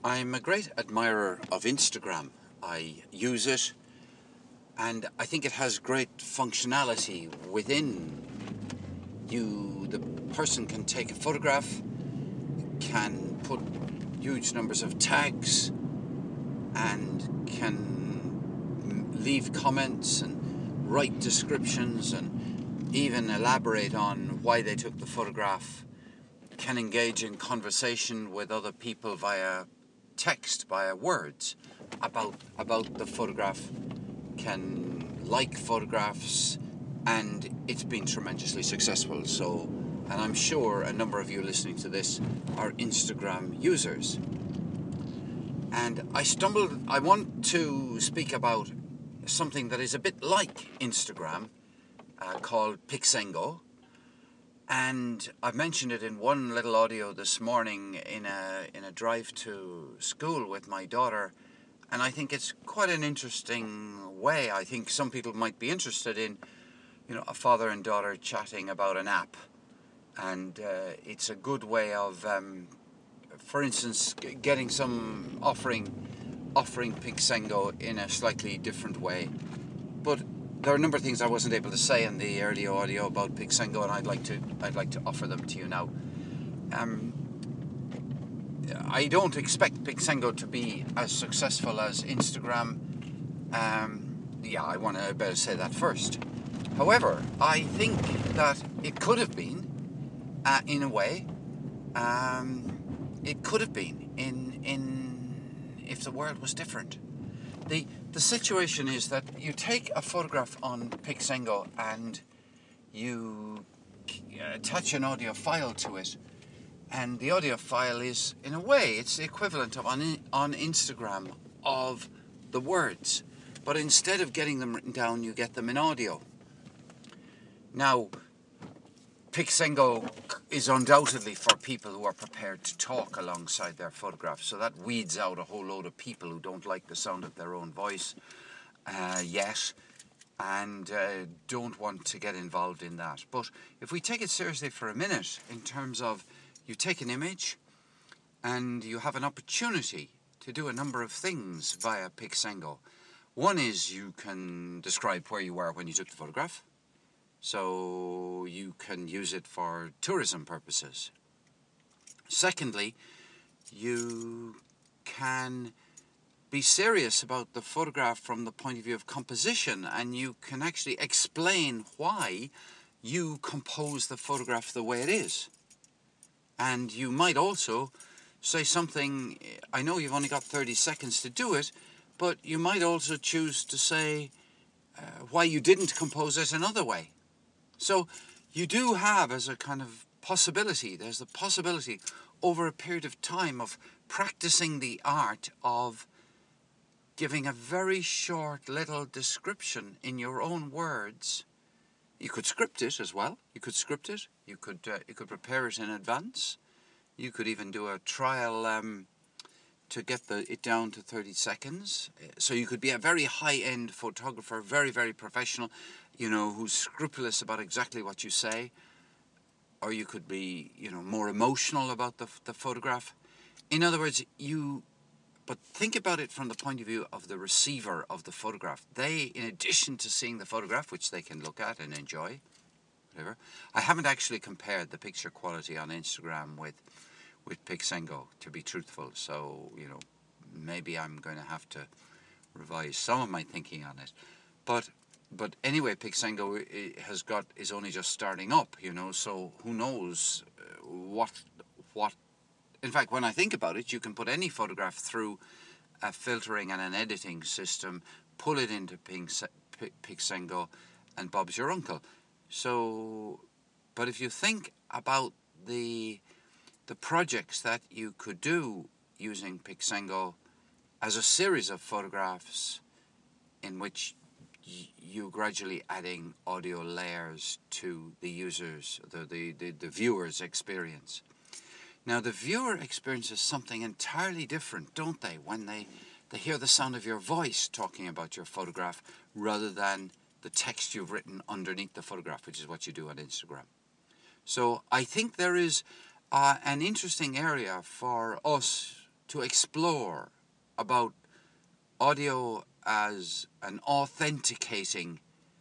I'm a great admirer of Instagram. I use it and I think it has great functionality within you. The person can take a photograph, can put huge numbers of tags, and can leave comments and write descriptions and even elaborate on why they took the photograph, can engage in conversation with other people via text, via words about the photograph, can like photographs, and it's been tremendously successful. So, and I'm sure a number of you listening to this are Instagram users. And I want to speak about something that is a bit like Instagram, called Pixengo. And I've mentioned it in one little audio this morning in a drive to school with my daughter, and I think it's quite an interesting way. I think some people might be interested in, a father and daughter chatting about an app, and it's a good way of, for instance, getting some offering Pixengo in a slightly different way. But there are a number of things I wasn't able to say in the earlier audio about Pixengo, and I'd like to offer them to you now. I don't expect Pixengo to be as successful as Instagram. I better say that first. However, I think that it could have been, in a way. It could have been in if the world was different. The situation is that you take a photograph on Pixengo and you attach an audio file to it, and the audio file is, in a way, it's the equivalent of on Instagram of the words, but instead of getting them written down, you get them in audio. Now, Pixengo is undoubtedly for people who are prepared to talk alongside their photographs, so that weeds out a whole load of people who don't like the sound of their own voice yet, and don't want to get involved in that. But if we take it seriously for a minute, in terms of you take an image and you have an opportunity to do a number of things via Pixengo. One is you can describe where you were when you took the photograph. So you can use it for tourism purposes. Secondly, you can be serious about the photograph from the point of view of composition, and you can actually explain why you compose the photograph the way it is. And you might also say something, I know you've only got 30 seconds to do it, but you might also choose to say why you didn't compose it another way. So you do have, as a kind of possibility, there's the possibility over a period of time of practicing the art of giving a very short little description in your own words. You could script it as well. You could script it. You could prepare it in advance. You could even do a trial to get it down to 30 seconds. So you could be a very high-end photographer, very, very professional, who's scrupulous about exactly what you say. Or you could be, more emotional about the photograph. In other words, but think about it from the point of view of the receiver of the photograph. They, in addition to seeing the photograph, which they can look at and enjoy, whatever. I haven't actually compared the picture quality on Instagram with Pixengo, to be truthful. So, maybe I'm going to have to revise some of my thinking on it. But anyway, Pixengo is only just starting up, so who knows what. In fact, when I think about it, you can put any photograph through a filtering and an editing system, pull it into Pixengo, and Bob's your uncle. So, but if you think about the projects that you could do using Pixengo as a series of photographs in which you gradually adding audio layers to the users, the viewer's experience. Now, the viewer experiences something entirely different, don't they, when they hear the sound of your voice talking about your photograph rather than the text you've written underneath the photograph, which is what you do on Instagram. So I think there is an interesting area for us to explore about audio as an authenticating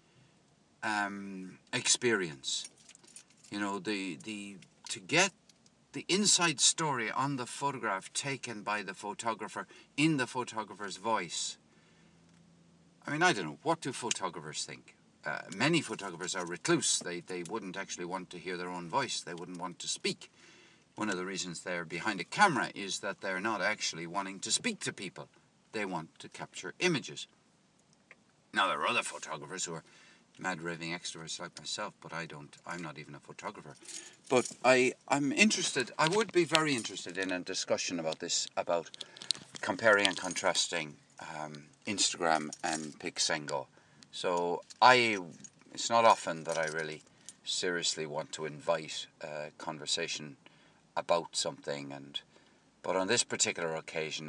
experience. You know, to get the inside story on the photograph taken by the photographer in the photographer's voice. I mean, I don't know, what do photographers think? Many photographers are recluse. They wouldn't actually want to hear their own voice. They wouldn't want to speak. One of the reasons they're behind a camera is that they're not actually wanting to speak to people. They want to capture images. Now, there are other photographers who are mad raving extroverts like myself, but I'm not even a photographer. But I'm interested, I would be very interested in a discussion about this, about comparing and contrasting Instagram and Pixengo. So it's not often that I really seriously want to invite a conversation about something, but on this particular occasion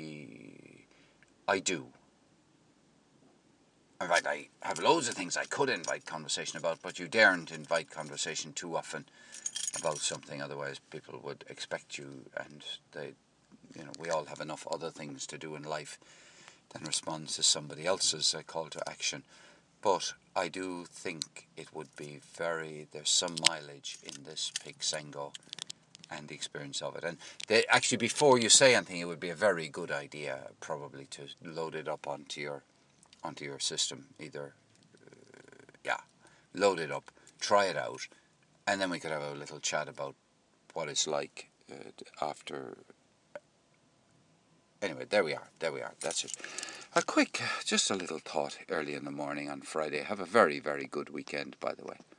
I do. In fact, I have loads of things I could invite conversation about, but you daren't invite conversation too often about something, otherwise people would expect you, and we all have enough other things to do in life than respond to somebody else's call to action. But I do think it would be there's some mileage in this Pixengo and the experience of it. And actually, before you say anything, it would be a very good idea probably to load it up onto your system. Either, load it up, try it out, and then we could have a little chat about what it's like after. Anyway, there we are, that's it. Just a little thought early in the morning on Friday. Have a very, very good weekend, by the way.